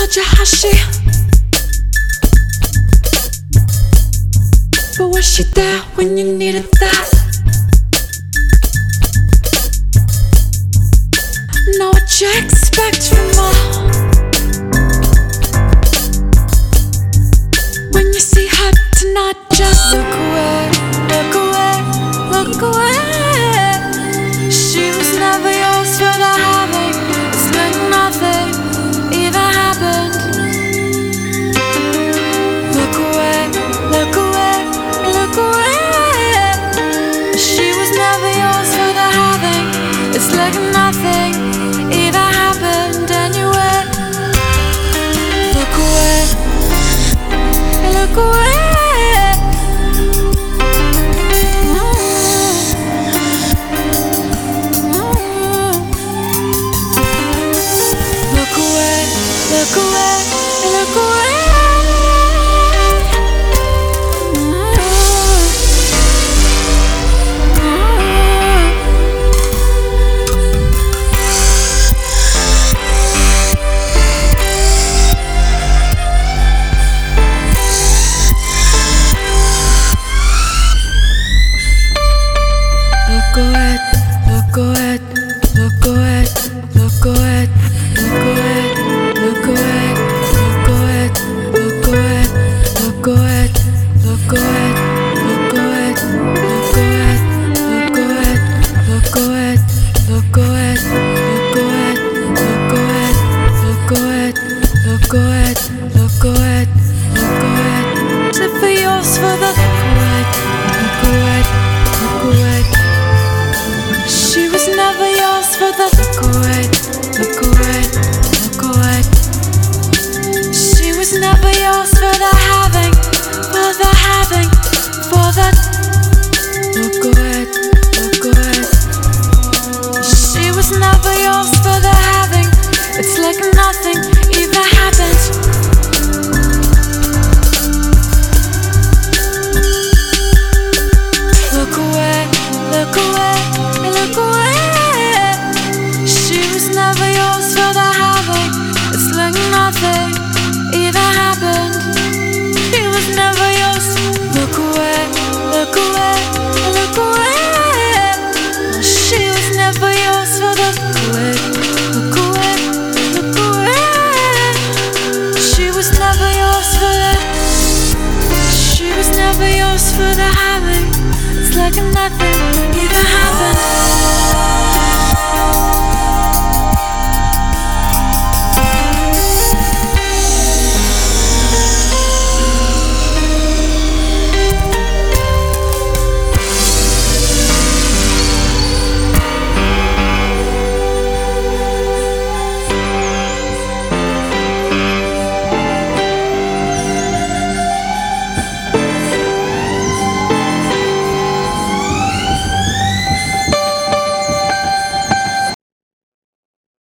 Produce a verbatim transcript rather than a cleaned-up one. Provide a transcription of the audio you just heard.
told you how she, but was she there when you needed that? Know what you expect from her when you see her tonight. Just look away, look away, look away. She was never yours for the having. It's like nothing even happened. Look away, look away, look away. She was never yours for the having. It's like nothing even happened anyway. Look away, look away. Look away, look away. Look away, look away, look away, look away, look away. Look away, look away, look away, look away, look away, look away, look away, look away, look away, look away, look away, look away, look away, look away, look away, look away. Tip for yours for the look away, look away, look away. She was never yours for the look away.